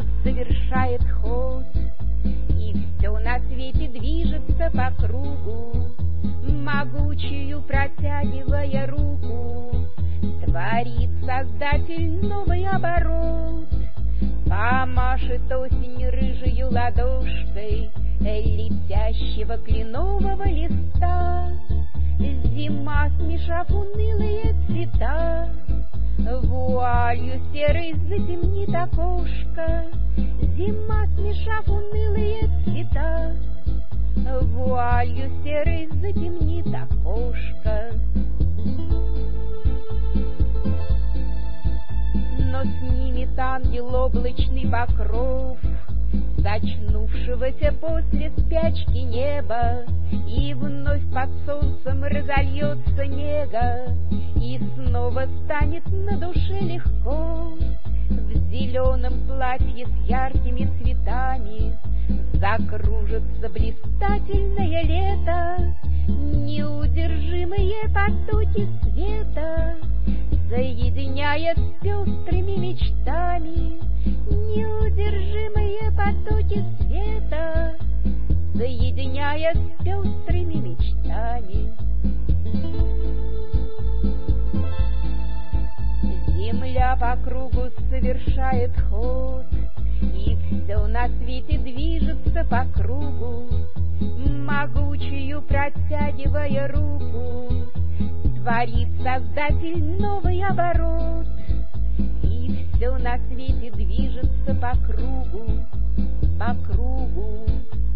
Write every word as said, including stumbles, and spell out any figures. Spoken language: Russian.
кругу совершает ход, и все на свете движется по кругу, могучую протягивая руку. Творит Создатель новый оборот, помашет осень рыжею ладошкой летящего кленового листа. Зима, смешав унылые цвета, вуалью серой затемнит окошко. Зима, смешав унылые цвета, вуалью серой затемнит окошко. Но снимет ангел облачный покров сочнувшегося после спячки неба, и вновь под солнцем разольется нега, и снова станет на душе легко. В зеленом платье с яркими цветами закружится блистательное лето, неудержимые потоки света, соединяя с пестрыми мечтами. Неудержимые потоки света, соединяя с пестрыми мечтами. Земля по кругу совершает ход, и все на свете движется по кругу, могучую протягивая руку. Творит Создатель новый оборот, и все на свете движется по кругу, по кругу,